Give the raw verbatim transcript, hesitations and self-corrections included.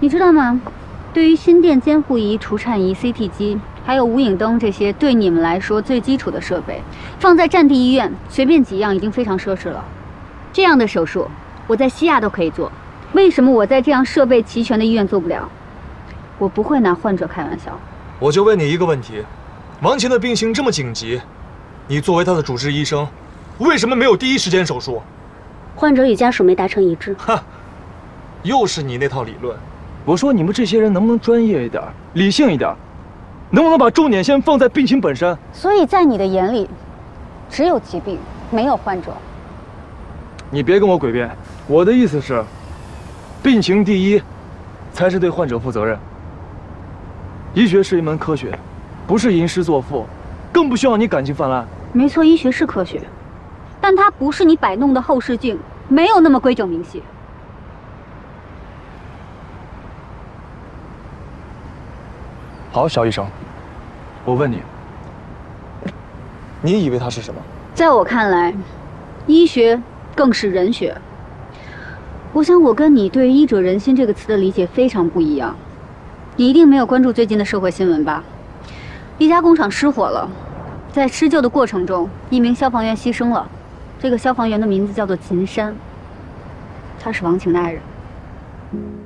你知道吗？对于心电监护仪、除颤仪、C T 机，还有无影灯这些对你们来说最基础的设备，放在战地医院随便几样已经非常奢侈了。这样的手术，我在西亚都可以做，为什么我在这样设备齐全的医院做不了？我不会拿患者开玩笑。 我就问你一个问题：王琴的病情这么紧急，你作为他的主治医生，为什么没有第一时间手术？ 患者与家属没达成一致。 哈，又是你那套理论。 我说你们这些人能不能专业一点、理性一点，能不能把重点先放在病情本身？ 所以在你的眼里，只有疾病，没有患者。 你别跟我诡辩，我的意思是，病情第一，才是对患者负责任。医学是一门科学，不是吟诗作赋，更不需要你感情泛滥。 没错，医学是科学，但它不是你摆弄的后视镜，没有那么规整明细。 好，小医生，我问你， 你以为它是什么？ 在我看来，医学更是人学。我想我跟你对“医者仁心”这个词的理解非常不一样。你一定没有关注最近的社会新闻吧？一家工厂失火了，在施救的过程中，一名消防员牺牲了。这个消防员的名字叫做秦山，他是王晴的爱人。